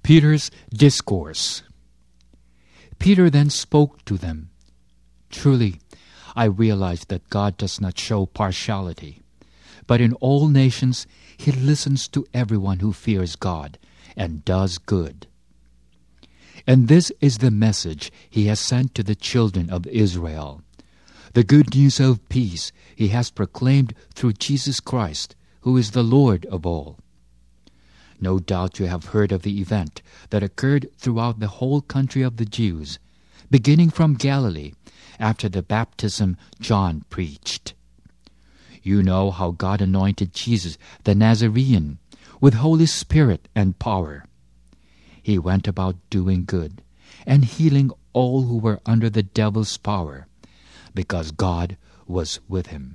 Peter's discourse. Peter then spoke to them. Truly, I realize that God does not show partiality, but in all nations he listens to everyone who fears God and does good. And this is the message he has sent to the children of Israel. The good news of peace he has proclaimed through Jesus Christ, who is the Lord of all. No doubt you have heard of the event that occurred throughout the whole country of the Jews, beginning from Galilee, after the baptism John preached. You know how God anointed Jesus the Nazarene with Holy Spirit and power. He went about doing good and healing all who were under the devil's power, because God was with him.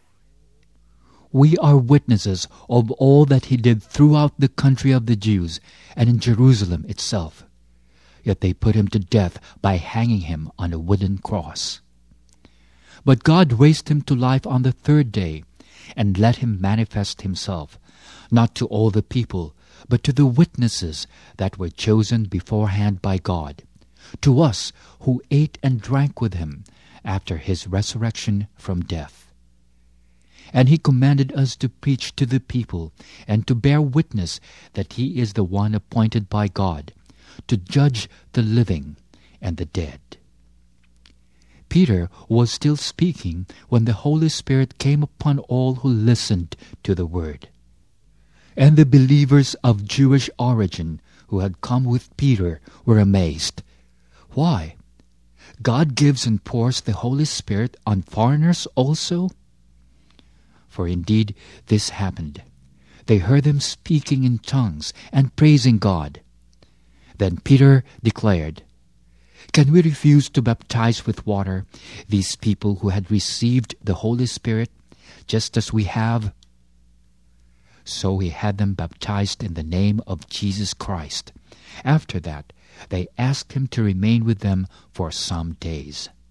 We are witnesses of all that he did throughout the country of the Jews and in Jerusalem itself. Yet they put him to death by hanging him on a wooden cross. But God raised him to life on the third day and let him manifest himself, not to all the people, but to the witnesses that were chosen beforehand by God, to us who ate and drank with him after his resurrection from death. And he commanded us to preach to the people and to bear witness that he is the one appointed by God to judge the living and the dead. Peter was still speaking when the Holy Spirit came upon all who listened to the word. And the believers of Jewish origin who had come with Peter were amazed. Why? God gives and pours the Holy Spirit on foreigners also? For indeed this happened. They heard them speaking in tongues and praising God. Then Peter declared, "Can we refuse to baptize with water these people who had received the Holy Spirit, just as we have?" So he had them baptized in the name of Jesus Christ. After that, they asked him to remain with them for some days.